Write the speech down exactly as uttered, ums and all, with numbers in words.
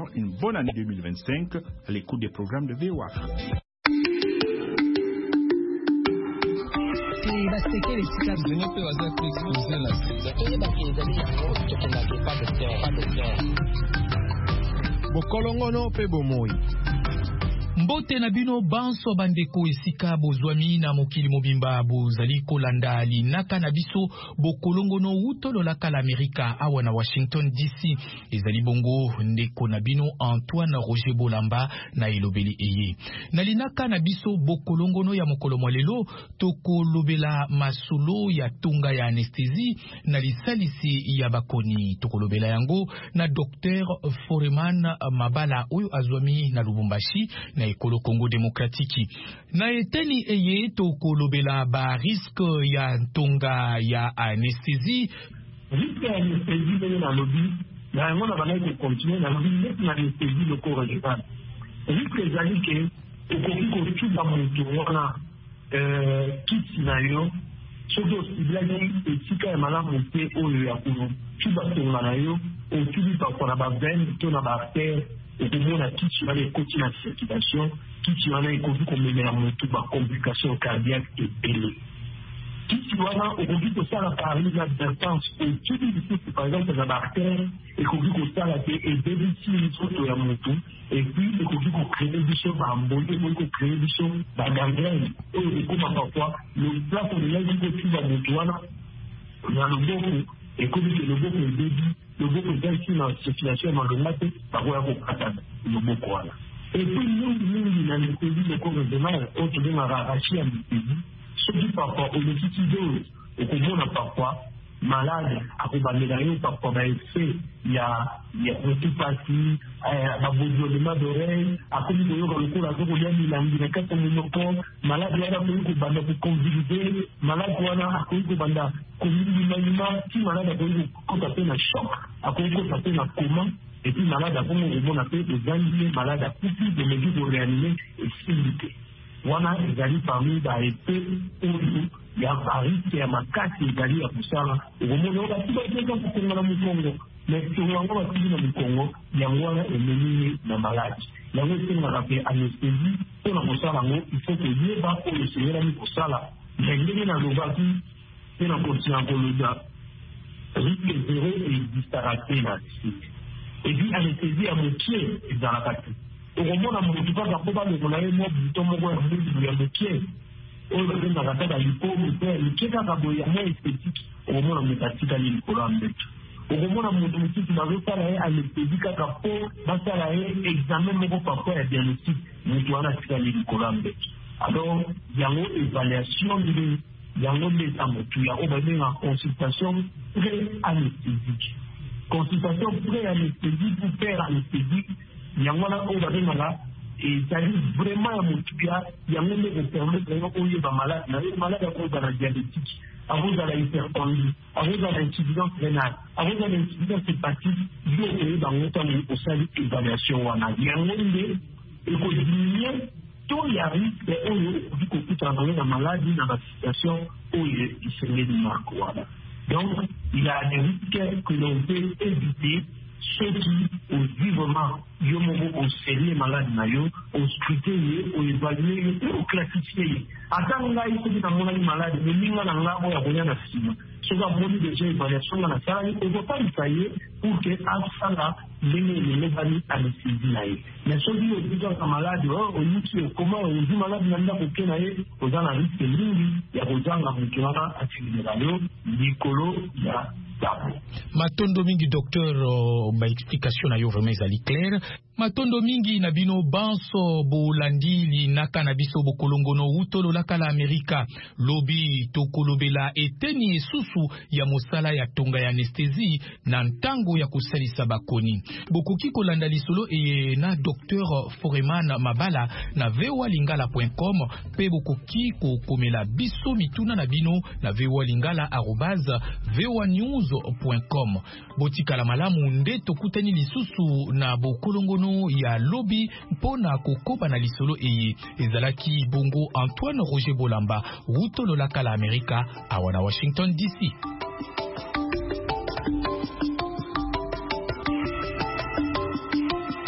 souhaitant une bonne année deux mille vingt-cinq à l'écoute des programmes de V O H. Bokolongono pe bomoi. Mbote na bino banso bandeko esika bozwami na mokili mobimba bozali kolanda linaka na biso bokolongono utolo la kala Amerika awa na Washington D C ezali bongo ndeko na bino Antoine Roger Bolamba na elobeli eye na linaka na biso bokolongono ya mokolo mwalelo tokolobela masolo ya tunga ya anesthésie na lisalisi ya bakoni tokolobela yango na docteur Foreman Mabala oyo azwami na Lubumbashi na ekolo Congo Demokratiki na eteni eye tokolobela ba risque ya ntonga ya anesthésie risque ya anesthésie bene na lobi na yango na bana ko continuer na lobi net na anesthésie le corps régional risque ezali ke okoki kotuba moto wana kiti na yo soki osibilaki esika ya malamu te oyo ya kuno tuba tonga na yo otubi parfois na bavene to na baartère okomona kiti wana ekoti na circulation kiti wana ekoki komemela motu bacomplication cardiaque ebele kiti wana okoki kosala paralise advertence otubi lisusu par exemple na baartère ekoki kosala te ebebisi nzoto ya motu epuis ekoki kocreye biso bamboli ekoki kocreye biso bagangrène oyo ekoma parfois le place omelaki kotuba motu wana na loboko ekoki ke loboko ebebi loboko eza isi na circulation ya malonga te bakoya kokata loboko wana epuis mingimingi na anesthésie le corps régional oyo tobengaka arraché anesthésie soki parfois olekisi dose okomona parfois malade akobandela yo parfois baeffet ya otipasi babodolema d'oreille akomi koyoka lokola azokolia milangi na kati ya monoko malade wana akoki kobanda koconvulse malade wana akoki kobanda komilimanyima ti malade akoki kokota mpe na choc akoki kokota mpe na coma epuis malade akomo komona mpe ezangi ye malade akufi demeki koreanime esili te wana ezali parmi baepe oyo ya barike ya makasi ezali ya kosala okomona oyo bati baiteka kokonga na mokongo mais tongo yango batiki na mokongo yango wana ememi na maladi yango esengaka mpe anesthésie mpona kosala yango ifo koyeba oyo esengelami kosala mais ndenge nalobaki mpe na kontina koloba risque zero existaka te na anesthésie epuis anesthésie ya mokie ezalaka te okomona motu kaka mpo balokola ye mwa buto moko ya mwindu ya mokie oyo babengaka kaka lipomu mpe ya mike kaka boye ya mwa esthétique okomona moto atikali likolo ya mbeto okomona moto mosusu bazosala ye anesthésie kaka mpo basala ye examen moko parfois ya diagnostic moto wana atikali likolo ya mbeto alors yango évaluation ndenge yango nde eza motuya oyo babengaka consultation pré anesthésique consultation pré anesthésique ou père anesthésique yango wana oyo babengaka ezali vraiment ya motuya yango nde kopermettre yango oyeba malade na yo malade akozala diabétique akozala hypertendue akozala insuffisance rénale akozala insuffisance hépatique yo okoyeba yango ntango osali évaluation wana yango nde ekodiminue to ya risque oyo okoki kokutana nango na maladi na basituation oyo esengeli mako wana donc il y a des risques que l'on peut éviter ceux qui ozwi vraiment yo moko oserie malade na yo oscrute ye oévalue ye mpe oclassifie ye ata ngai soki namonaki malade meminga na nga oyo akolia na nsima soki amoni deja évaluation nga nasalaki ekotalisa ye pour ke asala ndenge elelebani anesthésie na ye mais soki ozwi kaka malade oyuki okoma ozwi malade na ndako oke na ye oza na riske mingi ya kozanga moto wana atilimela yo likolo ya matondo mingi docteur uh, ba explication na yo vraiment ezali clair matondo mingi na bino banso bolandi linaka na biso bokolongono utolo laka la Amerika lobi tokolobela eteni esusu ya mosala ya tonga ya anesthésie na ntango ya kosalisa bakoni bokoki kolanda lisolo e na docteur Foreman Mabala na v o a lingala point com pe bokoki kokomela biso mituna na bino na v o a lingala arobase v o a news point com botikala malamu nde tokutani lisusu na bokolongono ya lobi mpona kokoba na lisolo eye ezalaki bongo Antoine Roger Bolamba utolo laka la Amerika awa na Washington D C.